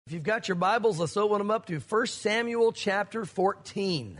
If you've got your Bibles, let's open them up to 1 Samuel chapter 14.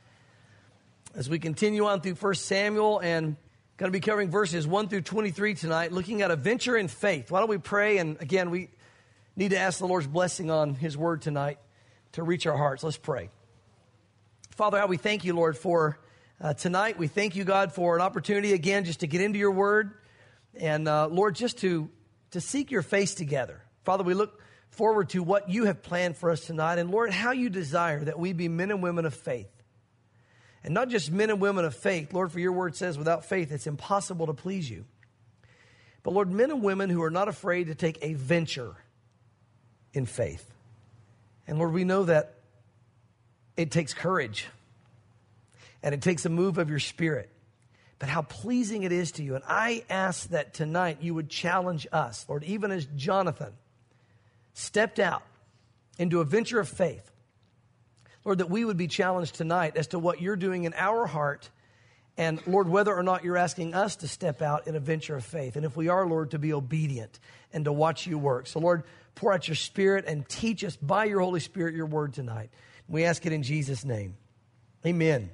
As we continue on through 1 Samuel and going to be covering verses 1 through 23 tonight, looking at a venture in faith. Why don't we pray? And again, we need to ask the Lord's blessing on His word tonight to reach our hearts. Let's pray. Father, how we thank you, Lord, for tonight. We thank you, God, for an opportunity again just to get into your word. And Lord, just to seek your face together. Father, we look forward to what you have planned for us tonight. And Lord, how you desire that we be men and women of faith. And not just men and women of faith. Lord, for your word says without faith, it's impossible to please you. But Lord, men and women who are not afraid to take a venture in faith. And Lord, we know that it takes courage. And it takes a move of your spirit. But how pleasing it is to you. And I ask that tonight you would challenge us, Lord, even as Jonathan stepped out into a venture of faith. Lord, that we would be challenged tonight as to what you're doing in our heart. And Lord, whether or not you're asking us to step out in a venture of faith. And if we are, Lord, to be obedient and to watch you work. So Lord, pour out your spirit and teach us by your Holy Spirit your word tonight. We ask it in Jesus' name. Amen.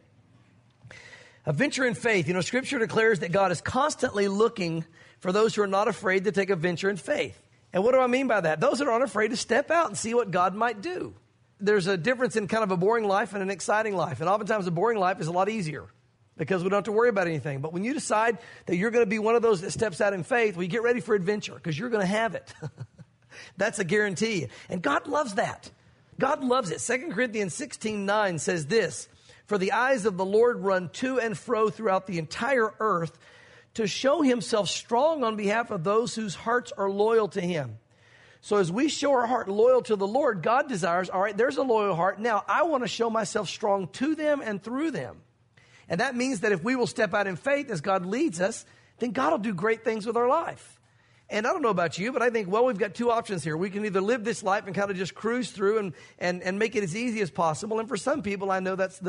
A venture in faith. You know, Scripture declares that God is constantly looking for those who are not afraid to take a venture in faith. And what do I mean by that? Those that are unafraid to step out and see what God might do. There's a difference in kind of a boring life and an exciting life. And oftentimes a boring life is a lot easier because we don't have to worry about anything. But when you decide that you're going to be one of those that steps out in faith, well, you get ready for adventure because you're going to have it. That's a guarantee. And God loves that. God loves it. 2 Corinthians 16:9 says this, "For the eyes of the Lord run to and fro throughout the entire earth to show himself strong on behalf of those whose hearts are loyal to him." So as we show our heart loyal to the Lord, God desires, all right, there's a loyal heart. Now I want to show myself strong to them and through them. And that means that if we will step out in faith as God leads us, then God will do great things with our life. And I don't know about you, but I think, well, we've got two options here. We can either live this life and kind of just cruise through and make it as easy as possible. And for some people, I know that's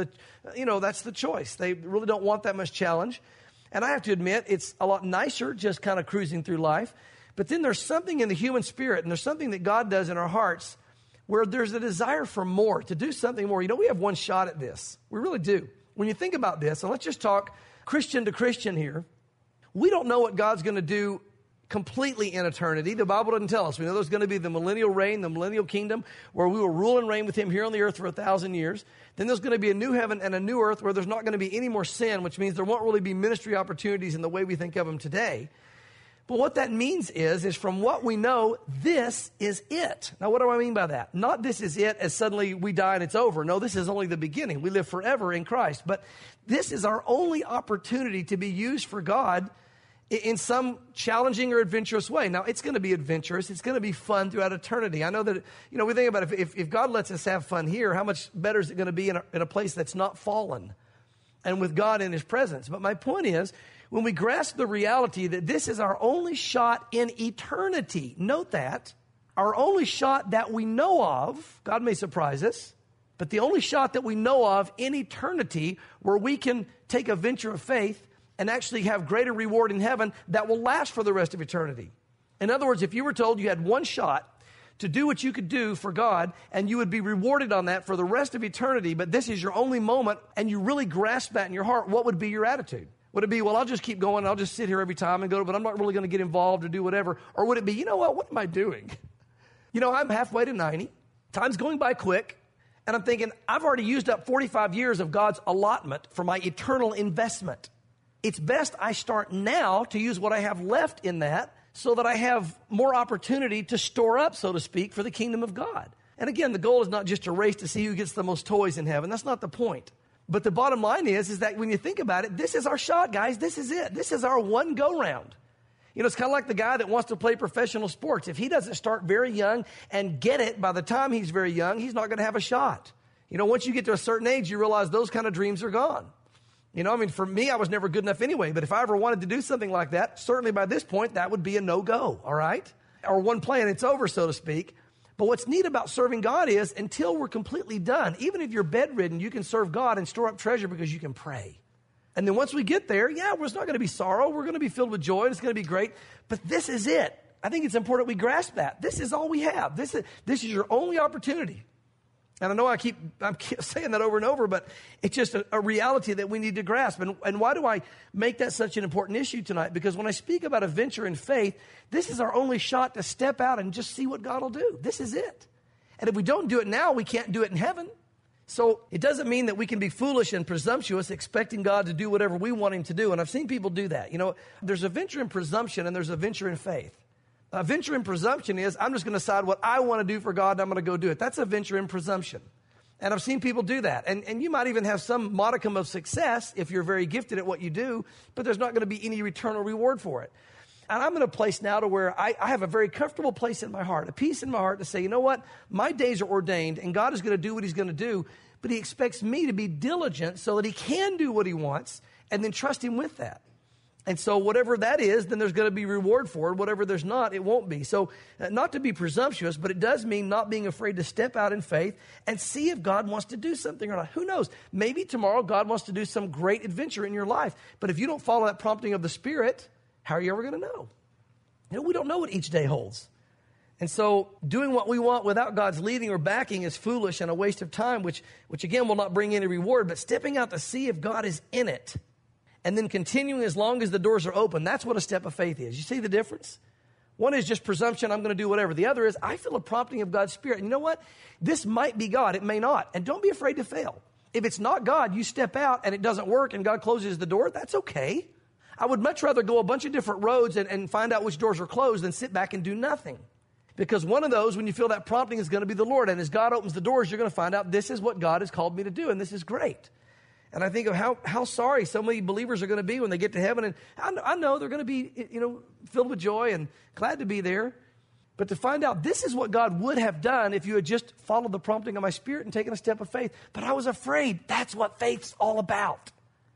the choice. They really don't want that much challenge. And I have to admit, it's a lot nicer just kind of cruising through life. But then there's something in the human spirit, and there's something that God does in our hearts where there's a desire for more, to do something more. You know, we have one shot at this. We really do. When you think about this, and let's just talk Christian to Christian here, we don't know what God's going to do completely in eternity. The Bible doesn't tell us. We know there's going to be the millennial reign, the millennial kingdom, where we will rule and reign with him here on the earth for 1,000 years. Then there's going to be a new heaven and a new earth where there's not going to be any more sin, which means there won't really be ministry opportunities in the way we think of them today. But what that means is from what we know, this is it. Now, what do I mean by that? Not this is it as suddenly we die and it's over. No, this is only the beginning. We live forever in Christ. But this is our only opportunity to be used for God in some challenging or adventurous way. Now, it's going to be adventurous. It's going to be fun throughout eternity. I know that, we think about it. If God lets us have fun here, how much better is it going to be in a place that's not fallen and with God in his presence? But my point is, when we grasp the reality that this is our only shot in eternity, note that, our only shot that we know of, God may surprise us, but the only shot that we know of in eternity where we can take a venture of faith and actually have greater reward in heaven that will last for the rest of eternity. In other words, if you were told you had one shot to do what you could do for God and you would be rewarded on that for the rest of eternity, but this is your only moment and you really grasp that in your heart, what would be your attitude? Would it be, well, I'll just keep going, I'll just sit here every time and go, but I'm not really going to get involved or do whatever? Or would it be, you know what am I doing? I'm halfway to 90, time's going by quick, and I'm thinking, I've already used up 45 years of God's allotment for my eternal investment. It's best I start now to use what I have left in that so that I have more opportunity to store up, so to speak, for the kingdom of God. And again, the goal is not just a race to see who gets the most toys in heaven. That's not the point. But the bottom line is that when you think about it, this is our shot, guys. This is it. This is our one go-round. It's kind of like the guy that wants to play professional sports. If he doesn't start very young and get it by the time he's very young, he's not going to have a shot. Once you get to a certain age, you realize those kind of dreams are gone. For me, I was never good enough anyway. But if I ever wanted to do something like that, certainly by this point, that would be a no-go, all right? Or one play and it's over, so to speak. But what's neat about serving God is until we're completely done, even if you're bedridden, you can serve God and store up treasure because you can pray. And then once we get there, there's not going to be sorrow. We're going to be filled with joy and it's going to be great. But this is it. I think it's important we grasp that. This is all we have. This is your only opportunity. And I know I keep saying that over and over, but it's just a reality that we need to grasp. And why do I make that such an important issue tonight? Because when I speak about a venture in faith, this is our only shot to step out and just see what God will do. This is it. And if we don't do it now, we can't do it in heaven. So it doesn't mean that we can be foolish and presumptuous expecting God to do whatever we want him to do. And I've seen people do that. You know, there's a venture in presumption and there's a venture in faith. A venture in presumption is, I'm just going to decide what I want to do for God and I'm going to go do it. That's a venture in presumption. And I've seen people do that. And you might even have some modicum of success if you're very gifted at what you do, but there's not going to be any return or reward for it. And I'm in a place now to where I have a very comfortable place in my heart, a peace in my heart to say, you know what? My days are ordained and God is going to do what he's going to do, but he expects me to be diligent so that he can do what he wants and then trust him with that. And so whatever that is, then there's going to be reward for it. Whatever there's not, it won't be. So not to be presumptuous, but it does mean not being afraid to step out in faith and see if God wants to do something or not. Who knows? Maybe tomorrow God wants to do some great adventure in your life. But if you don't follow that prompting of the Spirit, how are you ever going to know? You know, we don't know what each day holds. And so doing what we want without God's leading or backing is foolish and a waste of time, which again will not bring any reward. But stepping out to see if God is in it, and then continuing as long as the doors are open, that's what a step of faith is. You see the difference? One is just presumption, I'm going to do whatever. The other is, I feel a prompting of God's Spirit. And you know what? This might be God. It may not. And don't be afraid to fail. If it's not God, you step out and it doesn't work and God closes the door, that's okay. I would much rather go a bunch of different roads and find out which doors are closed than sit back and do nothing. Because one of those, when you feel that prompting, is going to be the Lord. And as God opens the doors, you're going to find out this is what God has called me to do. And this is great. And I think of how sorry so many believers are going to be when they get to heaven. And I know they're going to be, filled with joy and glad to be there. But to find out this is what God would have done if you had just followed the prompting of my Spirit and taken a step of faith. But I was afraid. That's what faith's all about.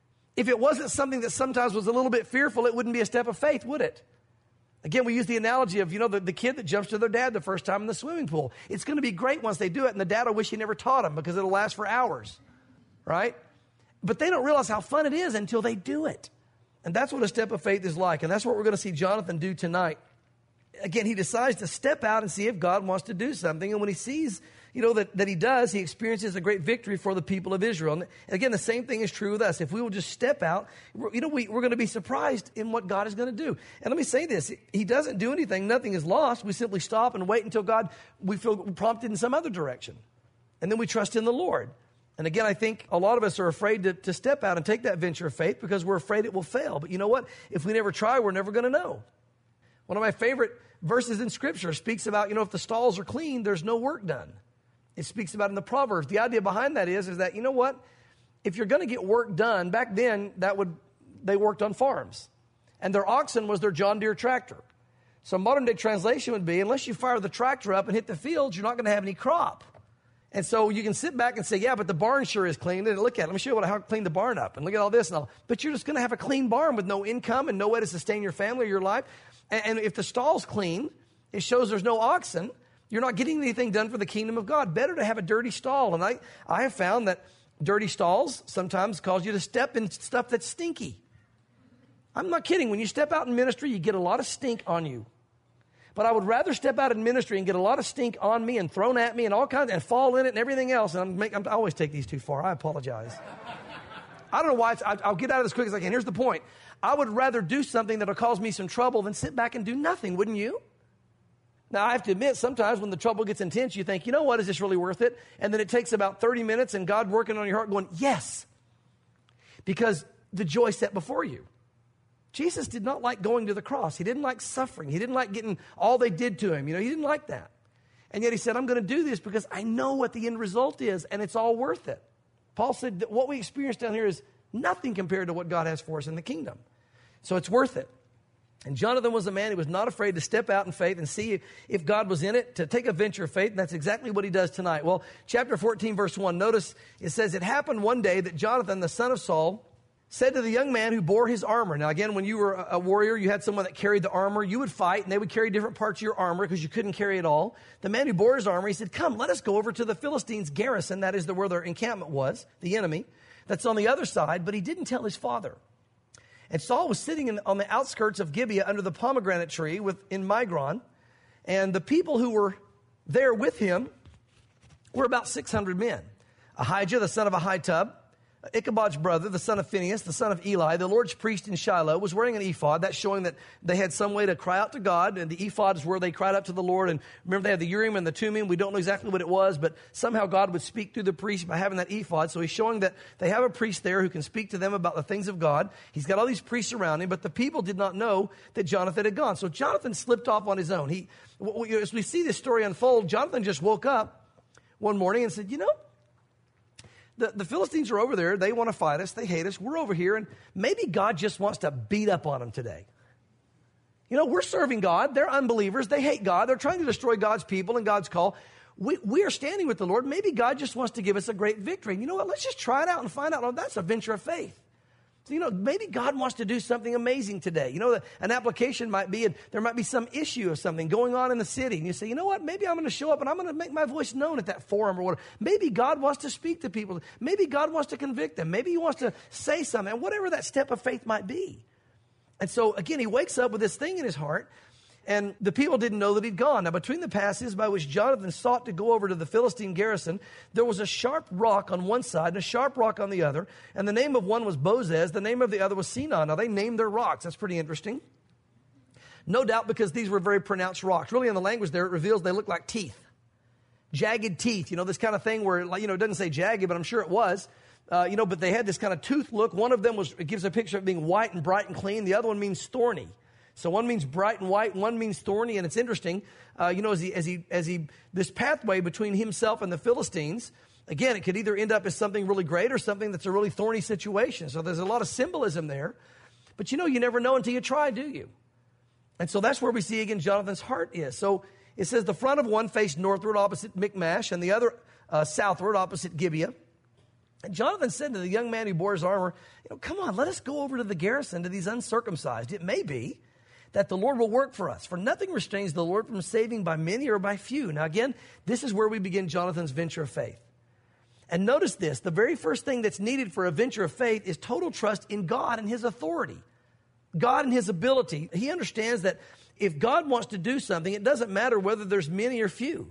If it wasn't something that sometimes was a little bit fearful, it wouldn't be a step of faith, would it? Again, we use the analogy of, the kid that jumps to their dad the first time in the swimming pool. It's going to be great once they do it, and the dad will wish he never taught him because it'll last for hours, right? But they don't realize how fun it is until they do it. And that's what a step of faith is like. And that's what we're going to see Jonathan do tonight. Again, he decides to step out and see if God wants to do something. And when he sees, that he does, he experiences a great victory for the people of Israel. And again, the same thing is true with us. If we will just step out, we're going to be surprised in what God is going to do. And let me say this. He doesn't do anything. Nothing is lost. We simply stop and wait until we feel prompted in some other direction. And then we trust in the Lord. And again, I think a lot of us are afraid to step out and take that venture of faith because we're afraid it will fail. But you know what? If we never try, we're never going to know. One of my favorite verses in Scripture speaks about, if the stalls are clean, there's no work done. It speaks about in the Proverbs. The idea behind that is that, you know what? If you're going to get work done, back then, they worked on farms. And their oxen was their John Deere tractor. So modern day translation would be, unless you fire the tractor up and hit the field, you're not going to have any crop. And so you can sit back and say, yeah, but the barn sure is clean. And look at it. Let me show you how to clean the barn up. And look at all this and all. But you're just going to have a clean barn with no income and no way to sustain your family or your life. And if the stall's clean, it shows there's no oxen. You're not getting anything done for the kingdom of God. Better to have a dirty stall. And I have found that dirty stalls sometimes cause you to step in stuff that's stinky. I'm not kidding. When you step out in ministry, you get a lot of stink on you. But I would rather step out in ministry and get a lot of stink on me and thrown at me and all kinds and fall in it and everything else. And I always take these too far. I apologize. I don't know why. I'll get out of this quick as I can. Here's the point. I would rather do something that'll cause me some trouble than sit back and do nothing, wouldn't you? Now, I have to admit, sometimes when the trouble gets intense, you think, what, is this really worth it? And then it takes about 30 minutes and God working on your heart going, yes, because the joy set before you. Jesus did not like going to the cross. He didn't like suffering. He didn't like getting all they did to him. He didn't like that. And yet he said, I'm going to do this because I know what the end result is, and it's all worth it. Paul said that what we experience down here is nothing compared to what God has for us in the kingdom. So it's worth it. And Jonathan was a man who was not afraid to step out in faith and see if God was in it, to take a venture of faith, and that's exactly what he does tonight. Well, chapter 14, verse 1, notice it says, it happened one day that Jonathan, the son of Saul, said to the young man who bore his armor. Now, again, when you were a warrior, you had someone that carried the armor. You would fight, and they would carry different parts of your armor because you couldn't carry it all. The man who bore his armor, he said, come, let us go over to the Philistines' garrison. That is where their encampment was, the enemy. That's on the other side, but he didn't tell his father. And Saul was sitting on the outskirts of Gibeah under the pomegranate tree in Migron. And the people who were there with him were about 600 men. Ahijah, the son of Ahitub, Ichabod's brother, the son of Phinehas, the son of Eli, the Lord's priest in Shiloh, was wearing an ephod. That's showing that they had some way to cry out to God. And the ephod is where they cried out to the Lord. And remember, they had the Urim and the Thummim. We don't know exactly what it was, but somehow God would speak through the priest by having that ephod. So he's showing that they have a priest there who can speak to them about the things of God. He's got all these priests around him, but the people did not know that Jonathan had gone. So Jonathan slipped off on his own. As we see this story unfold, Jonathan just woke up one morning and said, the Philistines are over there. They want to fight us. They hate us. We're over here, and maybe God just wants to beat up on them today. We're serving God. They're unbelievers. They hate God. They're trying to destroy God's people and God's call. We are standing with the Lord. Maybe God just wants to give us a great victory. And you know what? Let's just try it out and find out. Oh, that's a venture of faith. So, maybe God wants to do something amazing today. An application might be, there might be some issue of something going on in the city. And you say, you know what? Maybe I'm going to show up and I'm going to make my voice known at that forum or whatever. Maybe God wants to speak to people. Maybe God wants to convict them. Maybe he wants to say something, whatever that step of faith might be. And so, again, he wakes up with this thing in his heart. And the people didn't know that he'd gone. Now, between the passes by which Jonathan sought to go over to the Philistine garrison, there was a sharp rock on one side and a sharp rock on the other. And the name of one was Bozez. The name of the other was Sinon. Now, they named their rocks. That's pretty interesting. No doubt because these were very pronounced rocks. Really, in the language there, it reveals they look like teeth. Jagged teeth. This kind of thing where, it doesn't say jagged, but I'm sure it was. But they had this kind of tooth look. One of them it gives a picture of being white and bright and clean. The other one means thorny. So one means bright and white, one means thorny, and it's interesting, this pathway between himself and the Philistines, again, it could either end up as something really great or something that's a really thorny situation. So there's a lot of symbolism there, but you never know until you try, do you? And so that's where we see again Jonathan's heart is. So it says the front of one faced northward opposite Michmash and the other southward opposite Gibeah. And Jonathan said to the young man who bore his armor, come on, let us go over to the garrison, to these uncircumcised. It may be that the Lord will work for us. For nothing restrains the Lord from saving by many or by few. Now again, this is where we begin Jonathan's venture of faith. And notice this, the very first thing that's needed for a venture of faith is total trust in God and his authority. God and his ability. He understands that if God wants to do something, it doesn't matter whether there's many or few.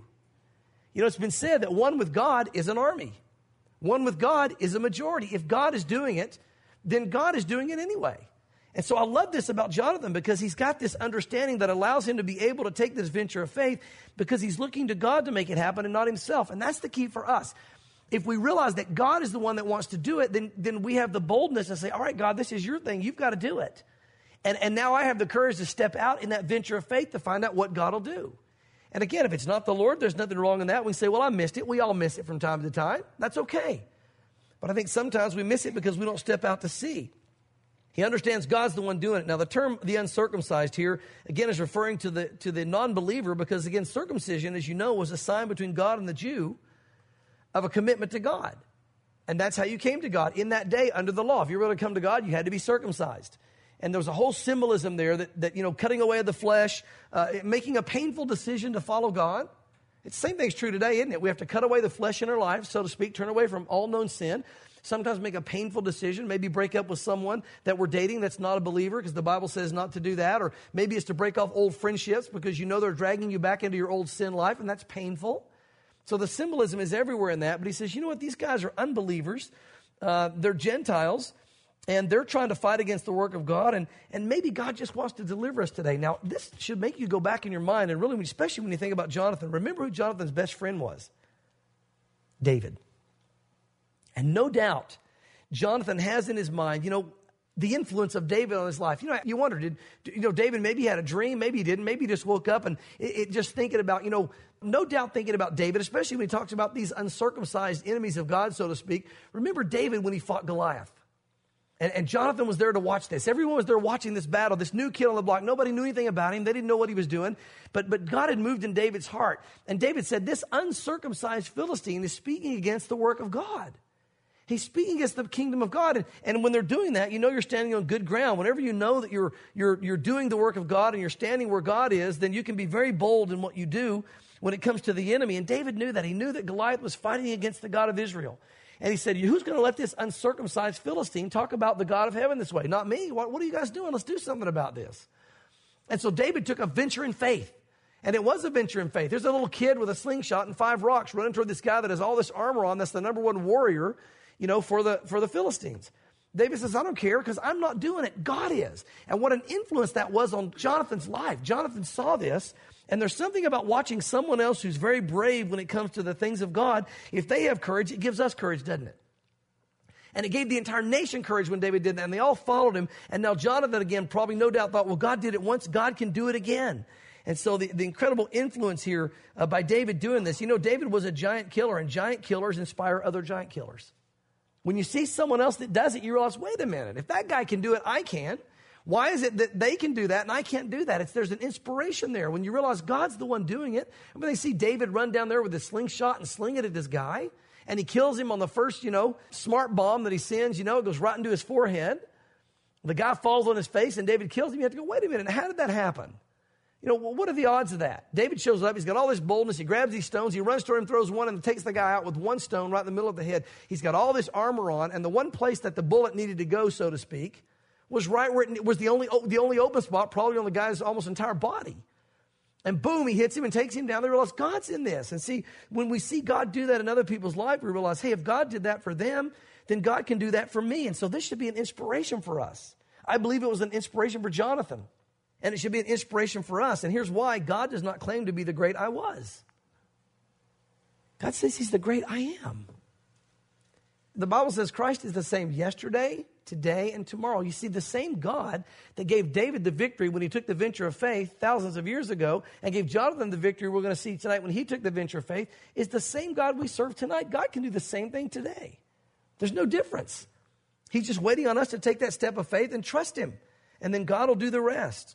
It's been said that one with God is an army. One with God is a majority. If God is doing it, then God is doing it anyway. And so I love this about Jonathan because he's got this understanding that allows him to be able to take this venture of faith because he's looking to God to make it happen and not himself. And that's the key for us. If we realize that God is the one that wants to do it, then we have the boldness to say, all right, God, this is your thing. You've got to do it. And now I have the courage to step out in that venture of faith to find out what God will do. And again, if it's not the Lord, there's nothing wrong in that. We say, well, I missed it. We all miss it from time to time. That's okay. But I think sometimes we miss it because we don't step out to see. He understands God's the one doing it. Now, the term the uncircumcised here, again, is referring to the non-believer because, again, circumcision, as you know, was a sign between God and the Jew of a commitment to God. And that's how you came to God. In that day, under the law, if you were going to come to God, you had to be circumcised. And there was a whole symbolism there that cutting away the flesh, making a painful decision to follow God. It's the same thing's true today, isn't it? We have to cut away the flesh in our life, so to speak, turn away from all known sin. Sometimes make a painful decision, maybe break up with someone that we're dating that's not a believer because the Bible says not to do that. Or maybe it's to break off old friendships because they're dragging you back into your old sin life, and that's painful. So the symbolism is everywhere in that. But he says, you know what? These guys are unbelievers. They're Gentiles, and they're trying to fight against the work of God. And maybe God just wants to deliver us today. Now, this should make you go back in your mind, and really, especially when you think about Jonathan, remember who Jonathan's best friend was? David. And no doubt, Jonathan has in his mind, the influence of David on his life. You wonder, did David maybe had a dream, maybe he didn't, maybe he just woke up and it just thinking about, no doubt thinking about David, especially when he talks about these uncircumcised enemies of God, so to speak. Remember David when he fought Goliath. And Jonathan was there to watch this. Everyone was there watching this battle, this new kid on the block. Nobody knew anything about him. They didn't know what he was doing. But God had moved in David's heart. And David said, this uncircumcised Philistine is speaking against the work of God. He's speaking against the kingdom of God. And when they're doing that, you're standing on good ground. Whenever you know that you're doing the work of God and you're standing where God is, then you can be very bold in what you do when it comes to the enemy. And David knew that. He knew that Goliath was fighting against the God of Israel. And he said, who's going to let this uncircumcised Philistine talk about the God of heaven this way? Not me. What are you guys doing? Let's do something about this. And so David took a venture in faith. And it was a venture in faith. There's a little kid with a slingshot and 5 rocks running toward this guy that has all this armor on. That's the number one warrior, for the Philistines. David says, I don't care because I'm not doing it. God is. And what an influence that was on Jonathan's life. Jonathan saw this. And there's something about watching someone else who's very brave when it comes to the things of God. If they have courage, it gives us courage, doesn't it? And it gave the entire nation courage when David did that. And they all followed him. And now Jonathan, again, probably no doubt thought, well, God did it once. God can do it again. And so the incredible influence here by David doing this. David was a giant killer, and giant killers inspire other giant killers. When you see someone else that does it, you realize, wait a minute, if that guy can do it, I can. Why is it that they can do that and I can't do that? There's an inspiration there. When you realize God's the one doing it, and when they see David run down there with a slingshot and sling it at this guy, and he kills him on the first, smart bomb that he sends, it goes right into his forehead. The guy falls on his face and David kills him. You have to go, wait a minute, how did that happen? What are the odds of that? David shows up. He's got all this boldness. He grabs these stones. He runs toward him, throws one, and takes the guy out with one stone right in the middle of the head. He's got all this armor on, and the one place that the bullet needed to go, so to speak, was right where it was the only open spot, probably on the guy's almost entire body. And boom, he hits him and takes him down. They realize God's in this. And see, when we see God do that in other people's life, we realize, hey, if God did that for them, then God can do that for me. And so this should be an inspiration for us. I believe it was an inspiration for Jonathan. And it should be an inspiration for us. And here's why. God does not claim to be the great I was. God says he's the great I am. The Bible says Christ is the same yesterday, today, and tomorrow. You see, the same God that gave David the victory when he took the venture of faith thousands of years ago and gave Jonathan the victory we're going to see tonight when he took the venture of faith is the same God we serve tonight. God can do the same thing today. There's no difference. He's just waiting on us to take that step of faith and trust him. And then God will do the rest.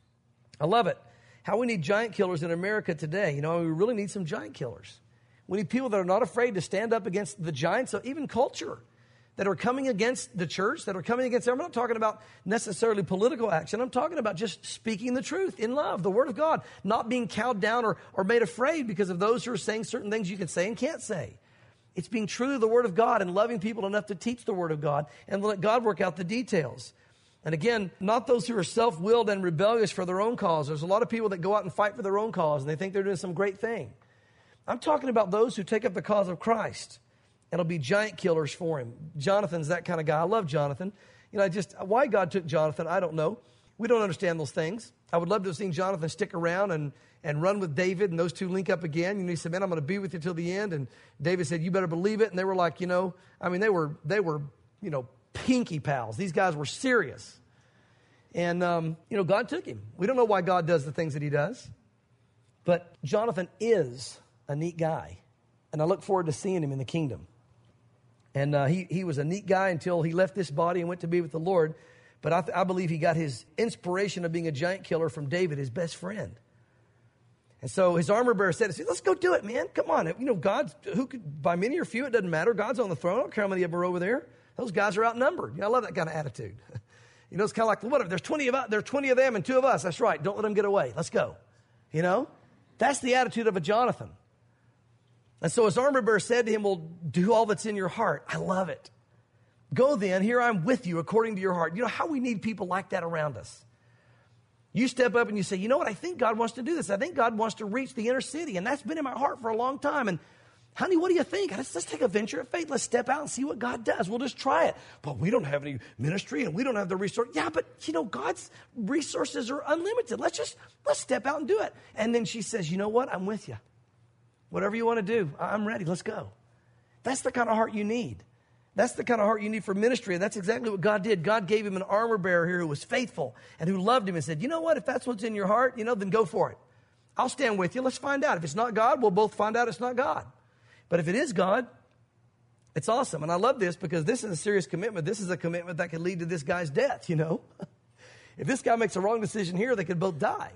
I love it. How we need giant killers in America today. We really need some giant killers. We need people that are not afraid to stand up against the giants of even culture that are coming against the church, that are coming against, I'm not talking about necessarily political action. I'm talking about just speaking the truth in love, the word of God, not being cowed down or made afraid because of those who are saying certain things you can say and can't say. It's being true to the word of God and loving people enough to teach the word of God and let God work out the details. And again, not those who are self-willed and rebellious for their own cause. There's a lot of people that go out and fight for their own cause, and they think they're doing some great thing. I'm talking about those who take up the cause of Christ, and will be giant killers for him. Jonathan's that kind of guy. I love Jonathan. Why God took Jonathan, I don't know. We don't understand those things. I would love to have seen Jonathan stick around and run with David, and those two link up again. He said, man, I'm going to be with you till the end. And David said, you better believe it. And they were like, they were pinky pals. These guys were serious. And, God took him. We don't know why God does the things that he does. But Jonathan is a neat guy. And I look forward to seeing him in the kingdom. And he was a neat guy until he left this body and went to be with the Lord. But I believe he got his inspiration of being a giant killer from David, his best friend. And so his armor bearer said, let's go do it, man. Come on. God, by many or few, it doesn't matter. God's on the throne. I don't care how many of them are over there. Those guys are outnumbered. I love that kind of attitude. It's kind of like, whatever, there's 20 of them and 2 of us. That's right. Don't let them get away. Let's go. That's the attitude of a Jonathan. And so his armor bearer said to him, well, do all that's in your heart. I love it. Go then, here I'm with you according to your heart. How we need people like that around us. You step up and you say, you know what, I think God wants to do this. I think God wants to reach the inner city. And that's been in my heart for a long time. And honey, what do you think? Let's take a venture of faith. Let's step out and see what God does. We'll just try it. But we don't have any ministry and we don't have the resource. Yeah, but God's resources are unlimited. Let's step out and do it. And then she says, you know what? I'm with you. Whatever you want to do, I'm ready. Let's go. That's the kind of heart you need. That's the kind of heart you need for ministry. And that's exactly what God did. God gave him an armor bearer here who was faithful and who loved him and said, you know what? If that's what's in your heart, then go for it. I'll stand with you. Let's find out. If it's not God, we'll both find out it's not God. But if it is God, it's awesome. And I love this because this is a serious commitment. This is a commitment that could lead to this guy's death, If this guy makes a wrong decision here, they could both die.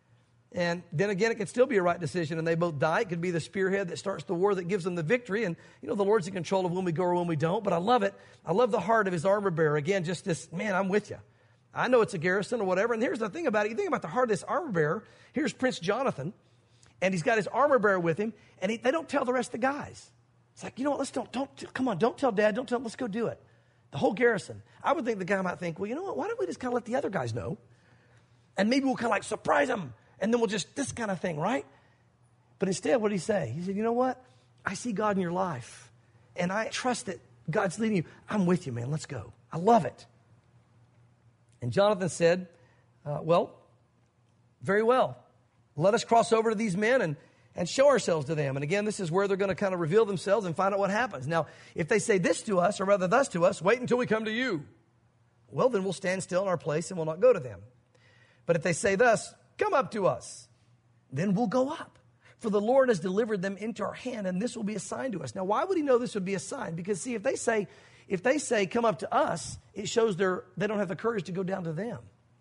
And then again, it could still be a right decision and they both die. It could be the spearhead that starts the war that gives them the victory. And, the Lord's in control of when we go or when we don't. But I love it. I love the heart of his armor bearer. Again, just this, man, I'm with you. I know it's a garrison or whatever. And here's the thing about it. You think about the heart of this armor bearer. Here's Prince Jonathan. And he's got his armor bearer with him. And they don't tell the rest of the guys. It's like, you know what, come on, don't tell Dad, don't tell him, let's go do it. The whole garrison. I would think the guy might think, well, you know what, why don't we just kind of let the other guys know? And maybe we'll kind of like surprise them, and then we'll just, this kind of thing, right? But instead, what did he say? He said, you know what, I see God in your life, and I trust that God's leading you. I'm with you, man, let's go. I love it. And Jonathan said, well, very well. Let us cross over to these men and show ourselves to them. And again, this is where they're going to kind of reveal themselves and find out what happens. Now, if they say this to us, or rather thus to us, wait until we come to you. Well, then we'll stand still in our place and we'll not go to them. But if they say thus, come up to us, then we'll go up. For the Lord has delivered them into our hand, and this will be a sign to us. Now, why would he know this would be a sign? Because, see, if they say, come up to us, it shows they don't have the courage to go down to them.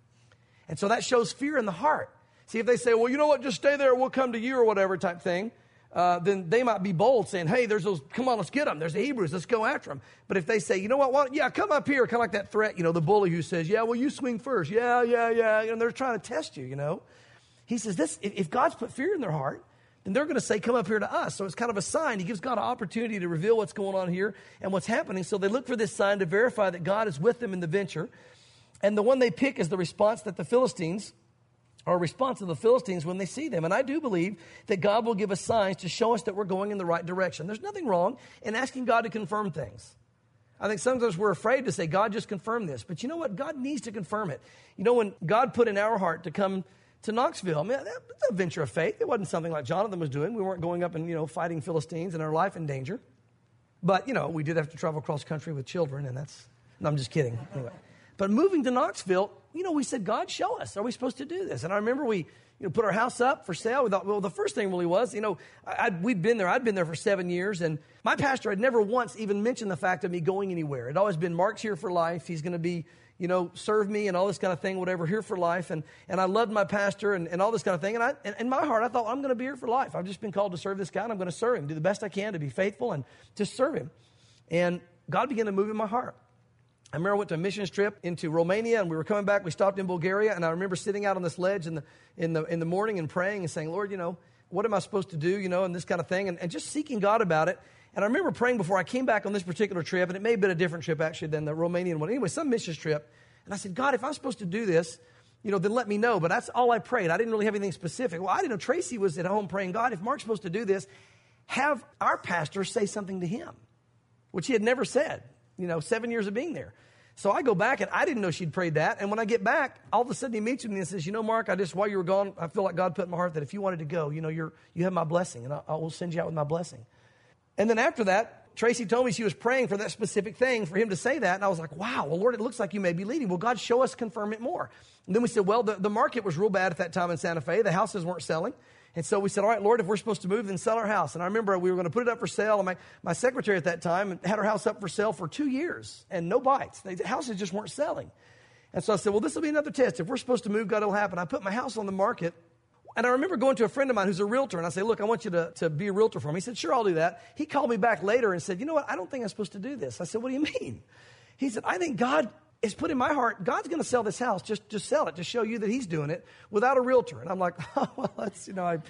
And so that shows fear in the heart. See, if they say, well, you know what, just stay there, we'll come to you or whatever type thing, then they might be bold saying, hey, there's those, come on, let's get them. There's the Hebrews, let's go after them. But if they say, you know what, yeah, come up here, kind of like that threat, the bully who says, yeah, well, you swing first. Yeah. And they're trying to test you, He says this, if God's put fear in their heart, then they're going to say, come up here to us. So it's kind of a sign. He gives God an opportunity to reveal what's going on here and what's happening. So they look for this sign to verify that God is with them in the venture. And the one they pick is the response that the Philistines, or a response of the Philistines when they see them. And I do believe that God will give us signs to show us that we're going in the right direction. There's nothing wrong in asking God to confirm things. I think sometimes we're afraid to say, God, just confirm this. But you know what? God needs to confirm it. When God put in our heart to come to Knoxville, I mean, that's a venture of faith. It wasn't something like Jonathan was doing. We weren't going up and, fighting Philistines and our life in danger. But, we did have to travel cross country with children, and no, I'm just kidding. Anyway. But moving to Knoxville, we said, God, show us. Are we supposed to do this? And I remember we put our house up for sale. We thought, well, the first thing really was, I'd been there for 7 years. And my pastor had never once even mentioned the fact of me going anywhere. It'd always been, Mark's here for life. He's going to be, serve me and all this kind of thing, whatever, here for life. And I loved my pastor and all this kind of thing. And in my heart, I thought, I'm going to be here for life. I've just been called to serve this guy, and I'm going to serve him, do the best I can to be faithful and just serve him. And God began to move in my heart. I remember I went to a missions trip into Romania, and we were coming back. We stopped in Bulgaria, and I remember sitting out on this ledge in the morning and praying and saying, Lord, what am I supposed to do, and this kind of thing, and just seeking God about it. And I remember praying before I came back on this particular trip, and it may have been a different trip actually than the Romanian one. Anyway, some missions trip. And I said, God, if I'm supposed to do this, then let me know. But that's all I prayed. I didn't really have anything specific. Well, I didn't know Tracy was at home praying, God, if Mark's supposed to do this, have our pastor say something to him, which he had never said, 7 years of being there. So I go back, and I didn't know she'd prayed that. And when I get back, all of a sudden he meets me and says, Mark, while you were gone, I feel like God put in my heart that if you wanted to go, you have my blessing, and I will send you out with my blessing. And then after that, Tracy told me she was praying for that specific thing, for him to say that. And I was like, wow, well, Lord, it looks like you may be leading. Well, God, show us, confirm it more. And then we said, well, the market was real bad at that time in Santa Fe. The houses weren't selling. And so we said, all right, Lord, if we're supposed to move, then sell our house. And I remember we were going to put it up for sale. And my secretary at that time had her house up for sale for 2 years and no bites. The houses just weren't selling. And so I said, well, this will be another test. If we're supposed to move, God, it'll happen. I put my house on the market. And I remember going to a friend of mine who's a realtor, and I said, look, I want you to be a realtor for me. He said, sure, I'll do that. He called me back later and said, you know what, I don't think I'm supposed to do this. I said, what do you mean? He said, I think God has put in my heart, God's going to sell this house, just sell it to show you that he's doing it without a realtor. And I'm like, oh, well, that's,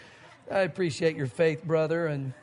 I appreciate your faith, brother, and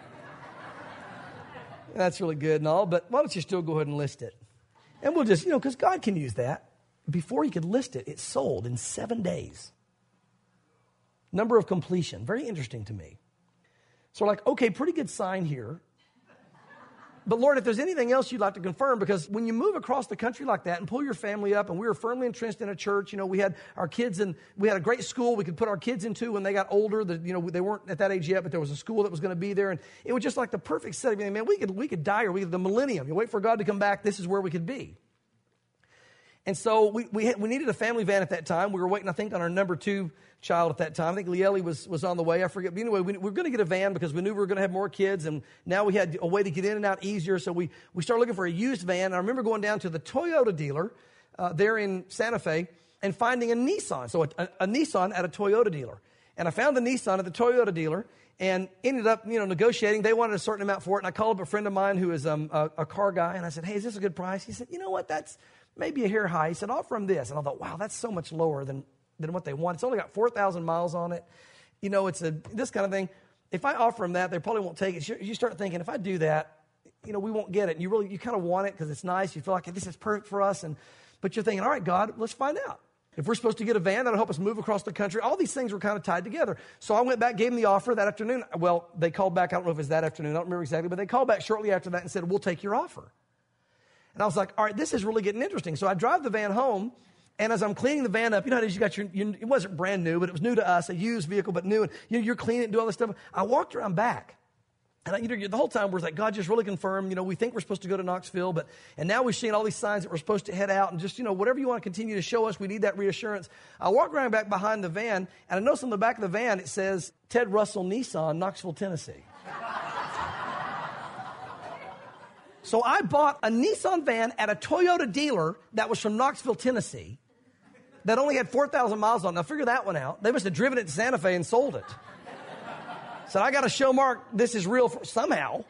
that's really good and all, but why don't you still go ahead and list it? And we'll just, because God can use that. Before he could list it, it sold in 7 days. Number of completion, very interesting to me. So we're like, okay, pretty good sign here. But Lord, if there's anything else you'd like to confirm, because when you move across the country like that and pull your family up, and we were firmly entrenched in a church, we had our kids, and we had a great school we could put our kids into when they got older. They weren't at that age yet, but there was a school that was going to be there, and it was just like the perfect setting. Man, we could die, or we could the millennium. You wait for God to come back. This is where we could be. And so we needed a family van at that time. We were waiting, I think, on our number 2 child at that time. I think Lieli was on the way. I forget. But anyway, we were going to get a van because we knew we were going to have more kids, and now we had a way to get in and out easier. So we started looking for a used van. And I remember going down to the Toyota dealer there in Santa Fe and finding a Nissan. So a Nissan at a Toyota dealer. And I found the Nissan at the Toyota dealer and ended up, negotiating. They wanted a certain amount for it. And I called up a friend of mine who is a car guy, and I said, hey, is this a good price? He said, you know what, that's maybe a hair high. He said, offer them this. And I thought, wow, that's so much lower than what they want. It's only got 4,000 miles on it. It's this kind of thing. if I offer them that, they probably won't take it. You start thinking, if I do that, we won't get it. And you kind of want it because it's nice. You feel like this is perfect for us. But you're thinking, all right, God, let's find out. If we're supposed to get a van that'll help us move across the country, all these things were kind of tied together. So I went back, gave them the offer that afternoon. Well, they called back. I don't know if it's that afternoon. I don't remember exactly. But they called back shortly after that and said, we'll take your offer. And I was like, all right, this is really getting interesting. So I drive the van home. And as I'm cleaning the van up, you know how it is, you got it wasn't brand new, but it was new to us, a used vehicle, but new. And you're cleaning it and doing all this stuff. I walked around back. And the whole time we're like, God just really confirmed, we think we're supposed to go to Knoxville, and now we've seen all these signs that we're supposed to head out and just, whatever you want to continue to show us, we need that reassurance. I walk around back behind the van, and I notice on the back of the van, it says, Ted Russell Nissan, Knoxville, Tennessee. So I bought a Nissan van at a Toyota dealer that was from Knoxville, Tennessee, that only had 4,000 miles on it. Now figure that one out. They must have driven it to Santa Fe and sold it. So I got to show Mark this is real somehow.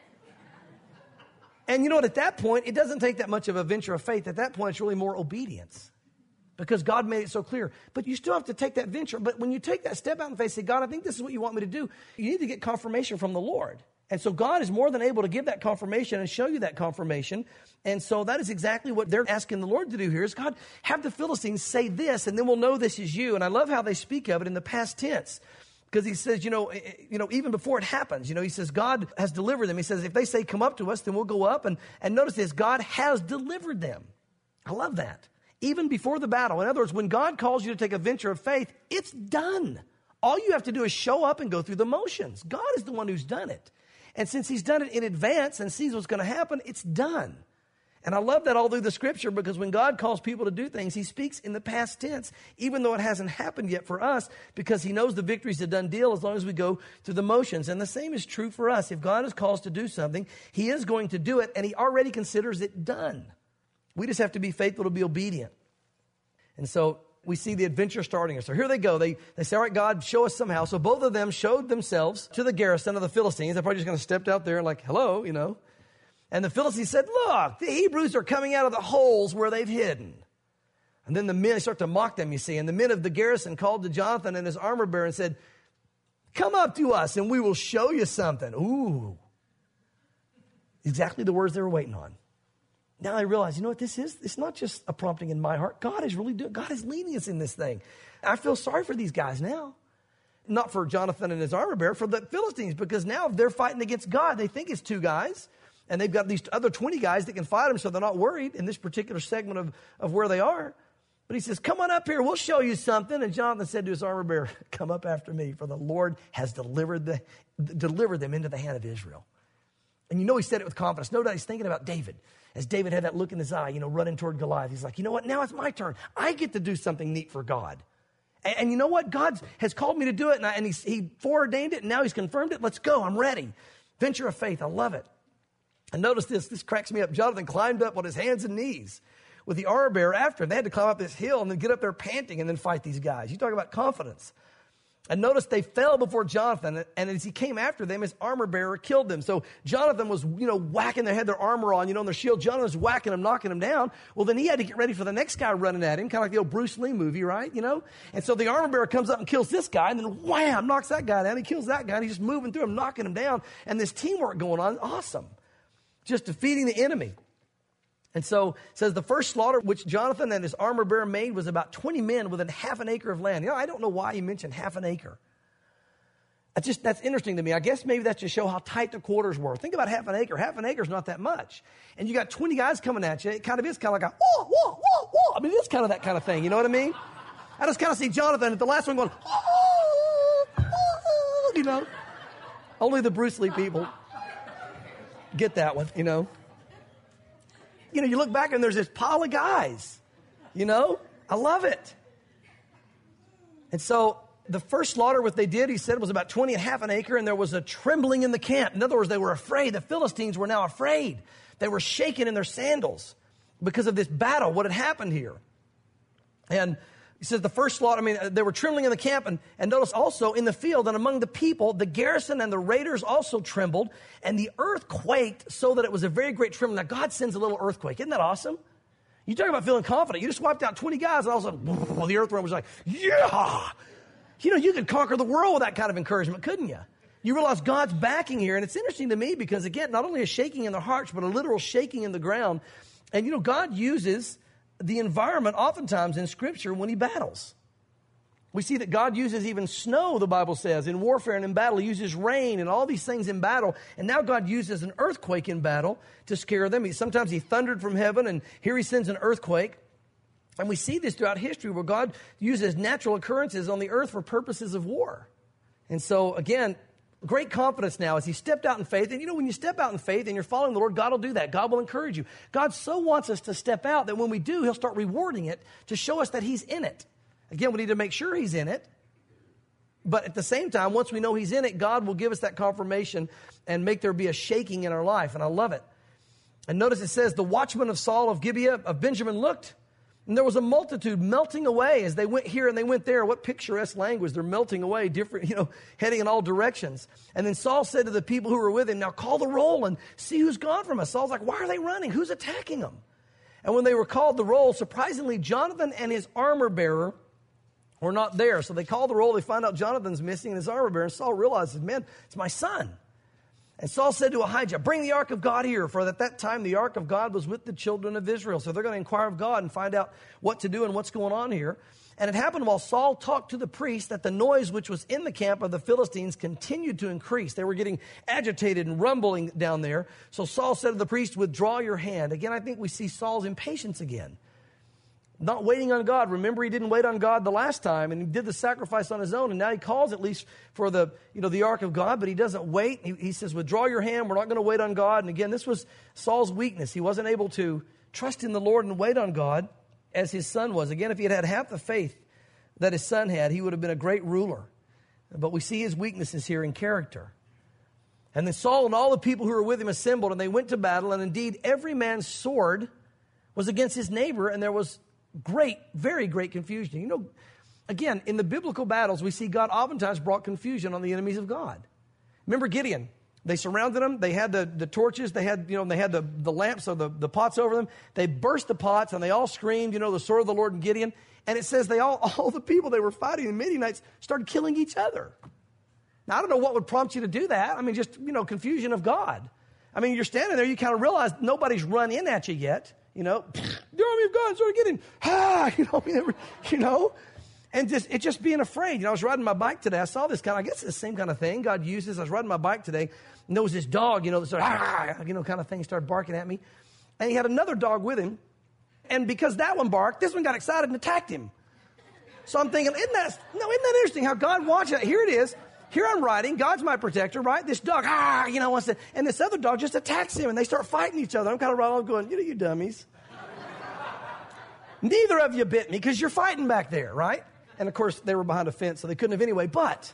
And you know what? At that point, it doesn't take that much of a venture of faith. At that point, it's really more obedience because God made it so clear. But you still have to take that venture. But when you take that step out in faith, say, God, I think this is what you want me to do. You need to get confirmation from the Lord. And so God is more than able to give that confirmation and show you that confirmation. And so that is exactly what they're asking the Lord to do here is, God, have the Philistines say this, and then we'll know this is you. And I love how they speak of it in the past tense. Because he says, even before it happens, he says, God has delivered them. He says, if they say, come up to us, then we'll go up. And notice this, God has delivered them. I love that. Even before the battle. In other words, when God calls you to take a venture of faith, it's done. All you have to do is show up and go through the motions. God is the one who's done it. And since he's done it in advance and sees what's going to happen, it's done. And I love that all through the scripture because when God calls people to do things, he speaks in the past tense, even though it hasn't happened yet for us, because he knows the victory's a done deal as long as we go through the motions. And the same is true for us. If God has called us to do something, he is going to do it, and he already considers it done. We just have to be faithful to be obedient. And so we see the adventure starting here. So here they go. They say, all right, God, show us somehow. So both of them showed themselves to the garrison of the Philistines. They're probably just going to step out there and like, hello, And the Philistines said, look, the Hebrews are coming out of the holes where they've hidden. And then the men start to mock them, you see. And the men of the garrison called to Jonathan and his armor bearer and said, come up to us and we will show you something. Ooh. Exactly the words they were waiting on. Now I realize, you know what this is? It's not just a prompting in my heart. God is really doing, God is leading us in this thing. I feel sorry for these guys now. Not for Jonathan and his armor bearer, for the Philistines, because now they're fighting against God. They think it's two guys, and they've got these other 20 guys that can fight them, so they're not worried in this particular segment of where they are. But he says, come on up here, we'll show you something. And Jonathan said to his armor bearer, come up after me, for the Lord has delivered them into the hand of Israel. And he said it with confidence. No doubt he's thinking about David. As David had that look in his eye, running toward Goliath. He's like, you know what? Now it's my turn. I get to do something neat for God. And you know what? God has called me to do it, and he foreordained it, and now he's confirmed it. Let's go. I'm ready. Venture of faith. I love it. And notice this. This cracks me up. Jonathan climbed up on his hands and knees with the armor bearer after him. They had to climb up this hill and then get up there panting and then fight these guys. You talk about confidence. And notice they fell before Jonathan, and as he came after them, his armor bearer killed them. So Jonathan was, whacking their head, their armor on, on their shield. Jonathan was whacking them, knocking them down. Well, then he had to get ready for the next guy running at him, kind of like the old Bruce Lee movie, right? And so the armor bearer comes up and kills this guy, and then wham, knocks that guy down. He kills that guy, and he's just moving through him, knocking him down. And this teamwork going on, awesome. Just defeating the enemy. And so it says the first slaughter which Jonathan and his armor bearer made was about 20 men within half an acre of land. I don't know why he mentioned half an acre. That's interesting to me. I guess maybe that's to show how tight the quarters were. Think about half an acre. Half an acre is not that much. And you got 20 guys coming at you. It kind of is kind of like a, whoa, whoa, whoa, whoa. I mean, it's kind of that kind of thing. You know what I mean? I just kind of see Jonathan at the last one going, Only the Bruce Lee people get that one, You look back and there's this pile of guys, I love it. And so the first slaughter, what they did, he said, was about 20 and half an acre, and there was a trembling in the camp. In other words, they were afraid. The Philistines were now afraid. They were shaking in their sandals because of this battle, what had happened here. And he says the first slaughter, they were trembling in the camp, and notice also in the field and among the people, the garrison and the raiders also trembled, and the earth quaked so that it was a very great trembling. Now, God sends a little earthquake. Isn't that awesome? You talk about feeling confident. You just wiped out 20 guys, and all of a sudden, the earth was like, yeah! You could conquer the world with that kind of encouragement, couldn't you? You realize God's backing here. And it's interesting to me because, again, not only a shaking in the hearts, but a literal shaking in the ground. And, God uses the environment oftentimes in Scripture when he battles. We see that God uses even snow, the Bible says, in warfare and in battle. He uses rain and all these things in battle. And now God uses an earthquake in battle to scare them. Sometimes he thundered from heaven, and here he sends an earthquake. And we see this throughout history where God uses natural occurrences on the earth for purposes of war. And so, again, great confidence now as he stepped out in faith. And when you step out in faith and you're following the Lord, God will do that. God will encourage you. God so wants us to step out that when we do, he'll start rewarding it to show us that he's in it. Again, we need to make sure he's in it. But at the same time, once we know he's in it, God will give us that confirmation and make there be a shaking in our life. And I love it. And notice it says, the watchmen of Saul of Gibeah of Benjamin looked, and there was a multitude melting away as they went here and they went there. What picturesque language. They're melting away, different, heading in all directions. And then Saul said to the people who were with him, now call the roll and see who's gone from us. Saul's like, why are they running? Who's attacking them? And when they were called the roll, surprisingly, Jonathan and his armor bearer were not there. So they call the roll. They find out Jonathan's missing and his armor bearer. And Saul realizes, man, it's my son. And Saul said to Ahijah, bring the ark of God here. For at that time, the ark of God was with the children of Israel. So they're going to inquire of God and find out what to do and what's going on here. And it happened while Saul talked to the priest that the noise which was in the camp of the Philistines continued to increase. They were getting agitated and rumbling down there. So Saul said to the priest, withdraw your hand. Again, I think we see Saul's impatience again. Not waiting on God. Remember, he didn't wait on God the last time, and he did the sacrifice on his own, and now he calls at least for the ark of God, but he doesn't wait. He says, withdraw your hand. We're not going to wait on God. And again, this was Saul's weakness. He wasn't able to trust in the Lord and wait on God as his son was. Again, if he had had half the faith that his son had, he would have been a great ruler. But we see his weaknesses here in character. And then Saul and all the people who were with him assembled, and they went to battle, and indeed every man's sword was against his neighbor, and there was very great confusion. Again, in the biblical battles, we see God oftentimes brought confusion on the enemies of God. Remember Gideon? They surrounded him. They had the torches. They had, they had the lamps or the pots over them. They burst the pots and they all screamed, the sword of the Lord and Gideon. And it says all the people they were fighting, the Midianites, started killing each other. Now, I don't know what would prompt you to do that. I mean, just, confusion of God. I mean, you're standing there, you kind of realize nobody's run in at you yet. The army of God started getting, and it just being afraid. I was riding my bike today. I saw this I guess it's the same kind of thing God uses. I was riding my bike today, and there was this dog, that started, kind of thing, started barking at me. And he had another dog with him. And because that one barked, this one got excited and attacked him. So I'm thinking, isn't that interesting how God watches it? Here it is. Here I'm riding. God's my protector, right? This dog, wants to, and this other dog just attacks him, and they start fighting each other. I'm kind of riding along going, you dummies. Neither of you bit me because you're fighting back there, right? And of course, they were behind a fence, so they couldn't have anyway. But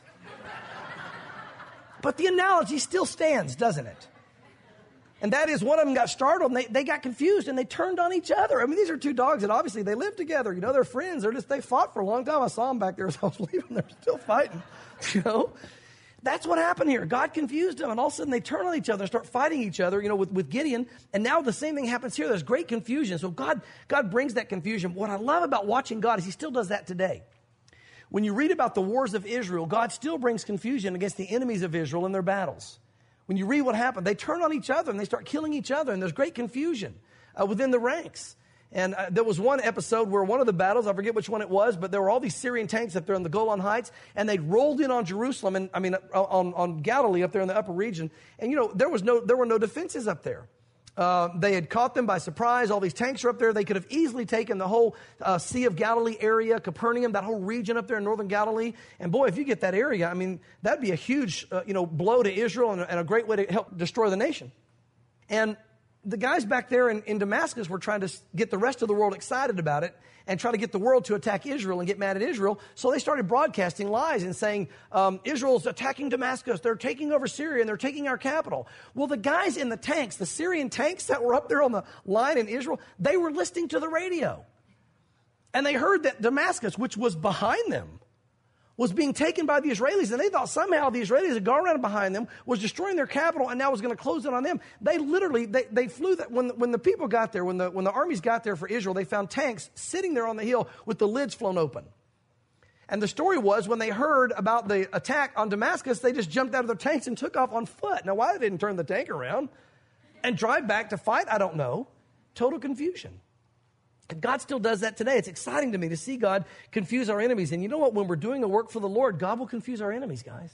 the analogy still stands, doesn't it? And that is, one of them got startled, and they got confused, and they turned on each other. I mean, these are two dogs that obviously they live together. They're friends. They fought for a long time. I saw them back there as I was leaving. They're still fighting. That's what happened here. God confused them, and all of a sudden they turn on each other and start fighting each other, with Gideon. And now the same thing happens here. There's great confusion. So God brings that confusion. What I love about watching God is he still does that today. When you read about the wars of Israel, God still brings confusion against the enemies of Israel in their battles. When you read what happened, they turn on each other and they start killing each other, and there's great confusion within the ranks. And there was one episode where one of the battles, I forget which one it was, but there were all these Syrian tanks up there on the Golan Heights, and they rolled in on Jerusalem, and on Galilee up there in the upper region. And there were no defenses up there. They had caught them by surprise. All these tanks are up there. They could have easily taken the whole Sea of Galilee area, Capernaum, that whole region up there in northern Galilee. And boy, if you get that area, that'd be a huge blow to Israel and a great way to help destroy the nation. And the guys back there in Damascus were trying to get the rest of the world excited about it and try to get the world to attack Israel and get mad at Israel. So they started broadcasting lies and saying, Israel's attacking Damascus. They're taking over Syria and they're taking our capital. Well, the guys in the tanks, the Syrian tanks that were up there on the line in Israel, they were listening to the radio. And they heard that Damascus, which was behind them, was being taken by the Israelis, and they thought somehow the Israelis had gone around behind them, was destroying their capital, and now was going to close it on them. They literally, they flew that, when the people got there, when the armies got there for Israel, they found tanks sitting there on the hill with the lids flown open. And the story was when they heard about the attack on Damascus, they just jumped out of their tanks and took off on foot. Now, why they didn't turn the tank around and drive back to fight, I don't know. Total confusion. And God still does that today. It's exciting to me to see God confuse our enemies. And you know what? When we're doing a work for the Lord, God will confuse our enemies, guys.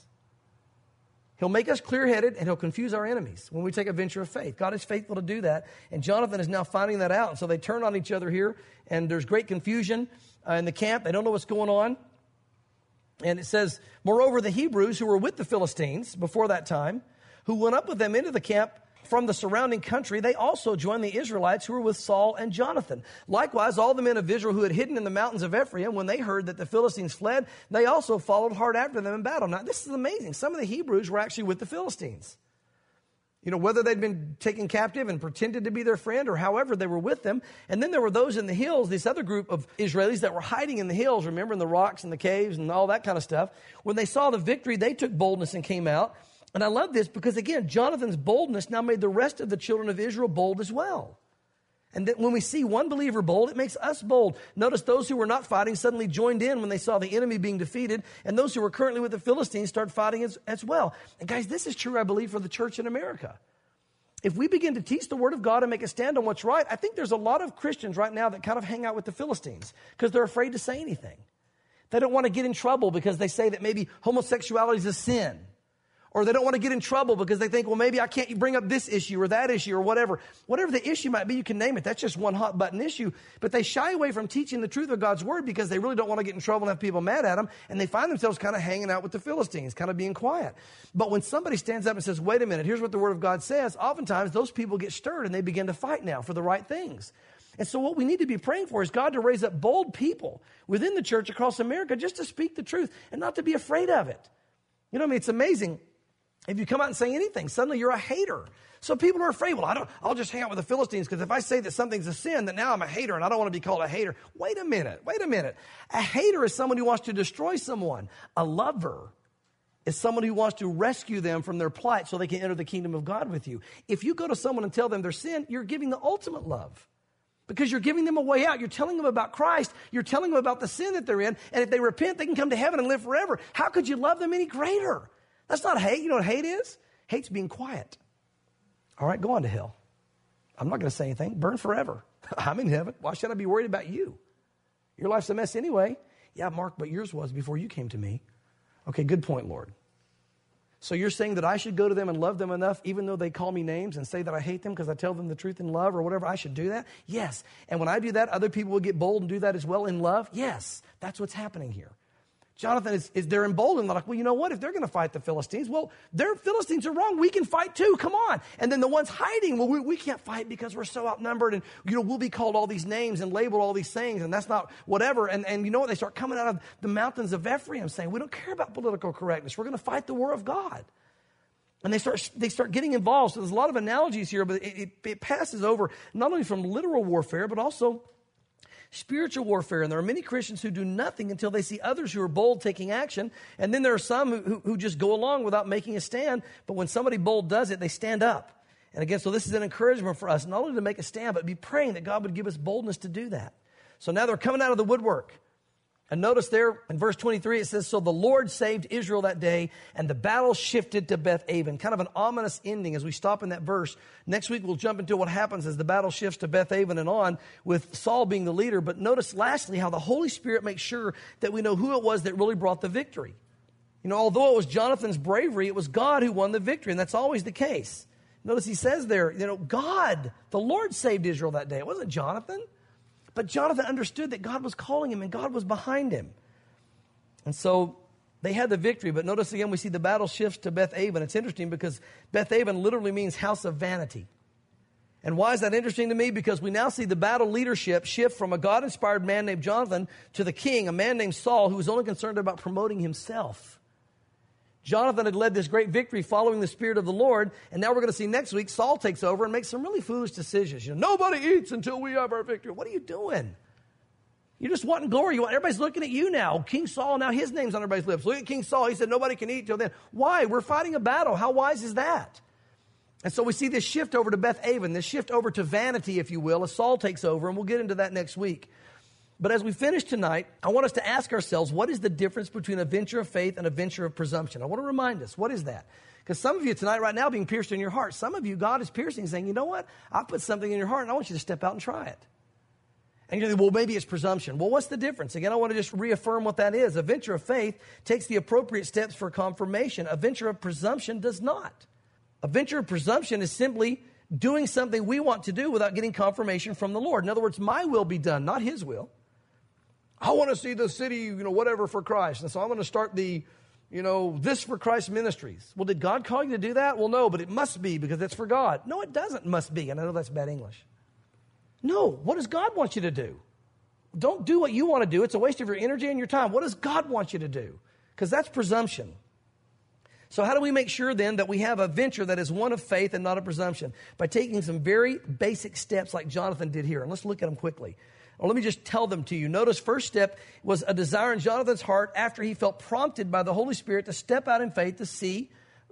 He'll make us clear-headed, and he'll confuse our enemies when we take a venture of faith. God is faithful to do that, and Jonathan is now finding that out. And so they turn on each other here, and there's great confusion in the camp. They don't know what's going on. And it says, moreover, the Hebrews who were with the Philistines before that time, who went up with them into the camp from the surrounding country, they also joined the Israelites who were with Saul and Jonathan. Likewise, all the men of Israel who had hidden in the mountains of Ephraim, when they heard that the Philistines fled, they also followed hard after them in battle. Now, this is amazing. Some of the Hebrews were actually with the Philistines. You know, whether they'd been taken captive and pretended to be their friend or however, they were with them. And then there were those in the hills, this other group of Israelis that were hiding in the hills, remember, in the rocks and the caves and all that kind of stuff. When they saw the victory, they took boldness and came out. And I love this because, again, Jonathan's boldness now made the rest of the children of Israel bold as well. And that when we see one believer bold, it makes us bold. Notice those who were not fighting suddenly joined in when they saw the enemy being defeated, and those who were currently with the Philistines started fighting as well. And guys, this is true, I believe, for the church in America. If we begin to teach the Word of God and make a stand on what's right, I think there's a lot of Christians right now that kind of hang out with the Philistines because they're afraid to say anything. They don't want to get in trouble because they say that maybe homosexuality is a sin. Or they don't want to get in trouble because they think, well, maybe I can't bring up this issue or that issue or whatever. Whatever the issue might be, you can name it. That's just one hot button issue. But they shy away from teaching the truth of God's Word because they really don't want to get in trouble and have people mad at them. And they find themselves kind of hanging out with the Philistines, kind of being quiet. But when somebody stands up and says, wait a minute, here's what the Word of God says, oftentimes those people get stirred and they begin to fight now for the right things. And so what we need to be praying for is God to raise up bold people within the church across America just to speak the truth and not to be afraid of it. You know what I mean? It's amazing. If you come out and say anything, suddenly you're a hater. So people are afraid, well, I'll just hang out with the Philistines because if I say that something's a sin, then now I'm a hater and I don't want to be called a hater. Wait a minute. A hater is someone who wants to destroy someone. A lover is someone who wants to rescue them from their plight so they can enter the kingdom of God with you. If you go to someone and tell them their sin, you're giving the ultimate love. Because you're giving them a way out. You're telling them about Christ. You're telling them about the sin that they're in. And if they repent, they can come to heaven and live forever. How could you love them any greater? That's not hate. You know what hate is? Hate's being quiet. All right, go on to hell. I'm not going to say anything. Burn forever. I'm in heaven. Why should I be worried about you? Your life's a mess anyway. Yeah, Mark, but yours was before you came to me. Okay, good point, Lord. So you're saying that I should go to them and love them enough, even though they call me names and say that I hate them because I tell them the truth in love or whatever, I should do that? Yes. And when I do that, other people will get bold and do that as well in love? Yes. That's what's happening here. Jonathan is they're emboldened. They're like, well, you know what? If they're going to fight the Philistines, well, their Philistines are wrong. We can fight too. Come on. And then the ones hiding, well, we can't fight because we're so outnumbered. And, you know, we'll be called all these names and labeled all these things. And that's not whatever. And you know what? They start coming out of the mountains of Ephraim saying, we don't care about political correctness. We're going to fight the war of God. And they start getting involved. So there's a lot of analogies here, but it passes over not only from literal warfare, but also spiritual warfare. And there are many Christians who do nothing until they see others who are bold taking action. And then there are some who just go along without making a stand. But when somebody bold does it, they stand up. And again, so this is an encouragement for us, not only to make a stand, but be praying that God would give us boldness to do that. So now they're coming out of the woodwork. And notice there in verse 23, it says, so the Lord saved Israel that day, and the battle shifted to Beth-aven. Kind of an ominous ending as we stop in that verse. Next week, we'll jump into what happens as the battle shifts to Beth-aven and on, with Saul being the leader. But notice lastly how the Holy Spirit makes sure that we know who it was that really brought the victory. You know, although it was Jonathan's bravery, it was God who won the victory, and that's always the case. Notice he says there, you know, God, the Lord saved Israel that day. It wasn't Jonathan. But Jonathan understood that God was calling him and God was behind him. And so they had the victory. But notice again, we see the battle shifts to Beth-aven. It's interesting because Beth-aven literally means house of vanity. And why is that interesting to me? Because we now see the battle leadership shift from a God-inspired man named Jonathan to the king, a man named Saul, who was only concerned about promoting himself. Jonathan had led this great victory following the Spirit of the Lord. And now we're going to see next week, Saul takes over and makes some really foolish decisions. You know, nobody eats until we have our victory. What are you doing? You're just wanting glory. Everybody's looking at you now. King Saul, now his name's on everybody's lips. Look at King Saul. He said nobody can eat till then. Why? We're fighting a battle. How wise is that? And so we see this shift over to Beth-aven, this shift over to vanity, if you will, as Saul takes over. And we'll get into that next week. But as we finish tonight, I want us to ask ourselves, what is the difference between a venture of faith and a venture of presumption? I want to remind us, what is that? Because some of you tonight, right now, being pierced in your heart. Some of you, God is piercing, saying, you know what? I put something in your heart, and I want you to step out and try it. And you're thinking, well, maybe it's presumption. Well, what's the difference? Again, I want to just reaffirm what that is. A venture of faith takes the appropriate steps for confirmation. A venture of presumption does not. A venture of presumption is simply doing something we want to do without getting confirmation from the Lord. In other words, my will be done, not his will. I want to see the city, whatever for Christ. And so I'm going to start the, this for Christ ministries. Well, did God call you to do that? Well, no, but it must be because it's for God. No, it doesn't must be. And I know that's bad English. No, what does God want you to do? Don't do what you want to do. It's a waste of your energy and your time. What does God want you to do? Because that's presumption. So how do we make sure then that we have a venture that is one of faith and not a presumption? By taking some very basic steps like Jonathan did here. And let's look at them quickly. Or let me just tell them to you. Notice first step was a desire in Jonathan's heart after he felt prompted by the Holy Spirit to step out in faith to see,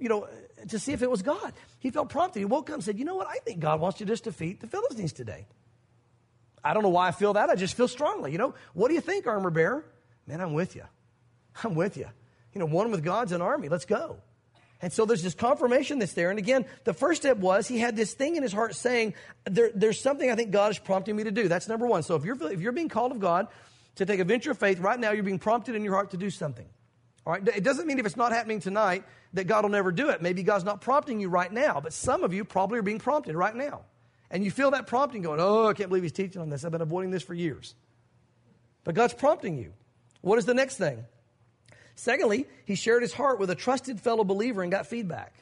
if it was God. He felt prompted. He woke up and said, you know what? I think God wants you to just defeat the Philistines today. I don't know why I feel that. I just feel strongly. What do you think, armor bearer? Man, I'm with you. I'm with you. One with God's an army. Let's go. And so there's this confirmation that's there. And again, the first step was he had this thing in his heart saying, there's something I think God is prompting me to do. That's number one. So if you're being called of God to take a venture of faith, right now you're being prompted in your heart to do something. All right. It doesn't mean if it's not happening tonight that God will never do it. Maybe God's not prompting you right now, but some of you probably are being prompted right now. And you feel that prompting going, oh, I can't believe he's teaching on this. I've been avoiding this for years. But God's prompting you. What is the next thing? Secondly, he shared his heart with a trusted fellow believer and got feedback.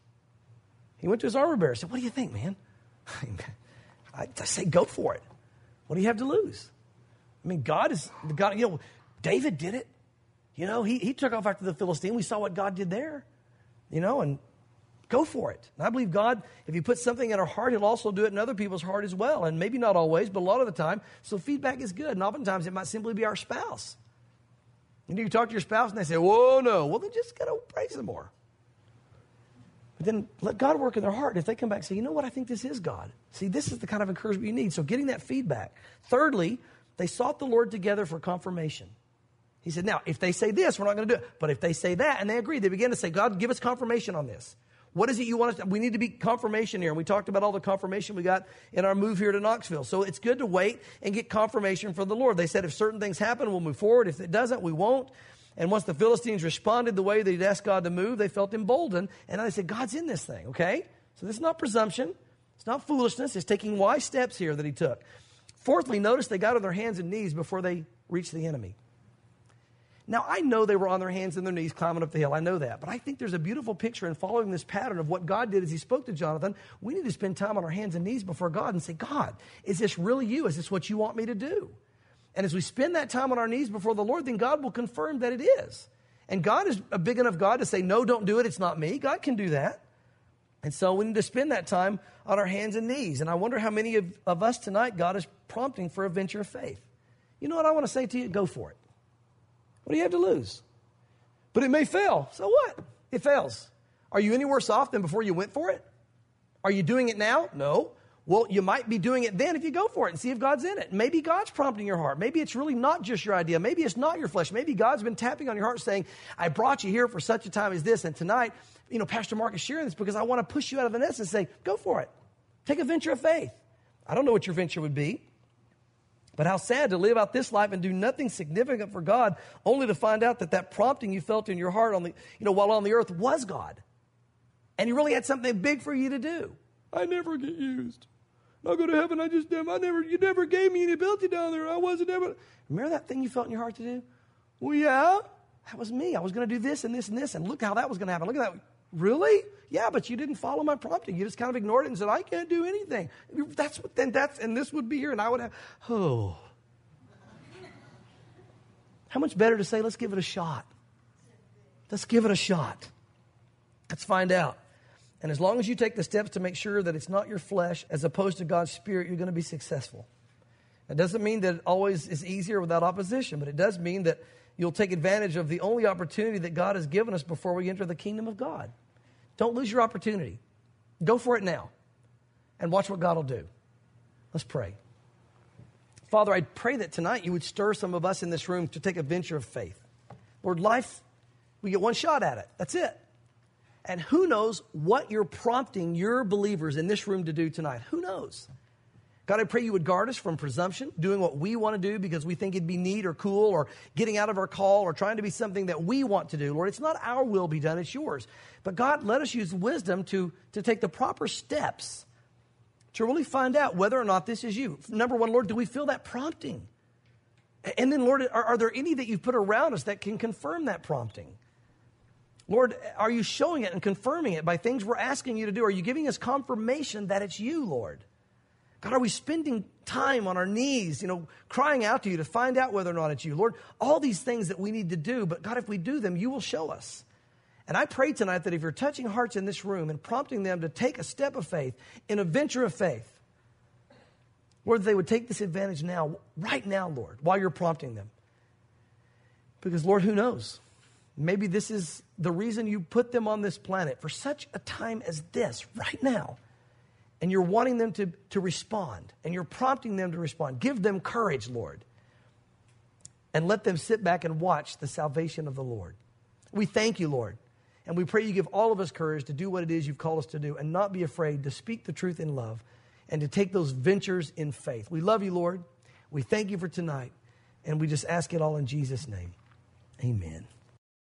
He went to his armor bearer and said, what do you think, man? I say, go for it. What do you have to lose? I mean, God, David did it. He took off after the Philistine. We saw what God did there, and go for it. And I believe God, if you put something in our heart, he'll also do it in other people's heart as well. And maybe not always, but a lot of the time. So feedback is good. And oftentimes it might simply be our spouse. You talk to your spouse and they say, whoa, no. Well, then just got to pray some more. But then let God work in their heart. If they come back and say, you know what, I think this is God. See, this is the kind of encouragement you need. So getting that feedback. Thirdly, they sought the Lord together for confirmation. He said, now, if they say this, we're not going to do it. But if they say that, and they agree, they begin to say, God, give us confirmation on this. What is it you want us to? We need to be confirmation here. And we talked about all the confirmation we got in our move here to Knoxville. So it's good to wait and get confirmation from the Lord. They said if certain things happen, we'll move forward. If it doesn't, we won't. And once the Philistines responded the way they'd asked God to move, they felt emboldened. And they said, God's in this thing, okay? So this is not presumption. It's not foolishness. It's taking wise steps here that he took. Fourthly, notice they got on their hands and knees before they reached the enemy. Now, I know they were on their hands and their knees climbing up the hill. I know that. But I think there's a beautiful picture in following this pattern of what God did as he spoke to Jonathan. We need to spend time on our hands and knees before God and say, God, is this really you? Is this what you want me to do? And as we spend that time on our knees before the Lord, then God will confirm that it is. And God is a big enough God to say, no, don't do it. It's not me. God can do that. And so we need to spend that time on our hands and knees. And I wonder how many of us tonight God is prompting for a venture of faith. You know what I want to say to you? Go for it. What do you have to lose? But it may fail. So what? It fails. Are you any worse off than before you went for it? Are you doing it now? No. Well, you might be doing it then if you go for it and see if God's in it. Maybe God's prompting your heart. Maybe it's really not just your idea. Maybe it's not your flesh. Maybe God's been tapping on your heart saying, I brought you here for such a time as this. And tonight, Pastor Mark is sharing this because I want to push you out of the nest and say, go for it. Take a venture of faith. I don't know what your venture would be. But how sad to live out this life and do nothing significant for God, only to find out that prompting you felt in your heart while on the earth was God. And he really had something big for you to do. I never get used. I'll go to heaven. You never gave me any ability down there. I wasn't ever. Remember that thing you felt in your heart to do? Well, yeah, that was me. I was going to do this and this and this. And look how that was going to happen. Look at that. Really? Yeah, but you didn't follow my prompting. You just kind of ignored it and said, I can't do anything. And this would be here, and I would have, How much better to say, let's give it a shot. Let's give it a shot. Let's find out. And as long as you take the steps to make sure that it's not your flesh as opposed to God's Spirit, you're going to be successful. It doesn't mean that it always is easier without opposition, but it does mean that you'll take advantage of the only opportunity that God has given us before we enter the kingdom of God. Don't lose your opportunity. Go for it now and watch what God will do. Let's pray. Father, I pray that tonight you would stir some of us in this room to take a venture of faith. Lord, life, we get one shot at it. That's it. And who knows what you're prompting your believers in this room to do tonight? Who knows? God, I pray you would guard us from presumption, doing what we want to do because we think it'd be neat or cool, or getting out of our call, or trying to be something that we want to do. Lord, it's not our will be done, it's yours. But God, let us use wisdom to take the proper steps to really find out whether or not this is you. Number one, Lord, do we feel that prompting? And then, Lord, are there any that you've put around us that can confirm that prompting? Lord, are you showing it and confirming it by things we're asking you to do? Are you giving us confirmation that it's you, Lord? God, are we spending time on our knees, crying out to you to find out whether or not it's you? Lord, all these things that we need to do, but God, if we do them, you will show us. And I pray tonight that if you're touching hearts in this room and prompting them to take a step of faith, in a venture of faith, Lord, they would take this advantage now, right now, Lord, while you're prompting them. Because, Lord, who knows? Maybe this is the reason you put them on this planet for such a time as this, right now. And you're wanting them to respond, and you're prompting them to respond. Give them courage, Lord. And let them sit back and watch the salvation of the Lord. We thank you, Lord. And we pray you give all of us courage to do what it is you've called us to do and not be afraid to speak the truth in love and to take those ventures in faith. We love you, Lord. We thank you for tonight. And we just ask it all in Jesus' name. Amen.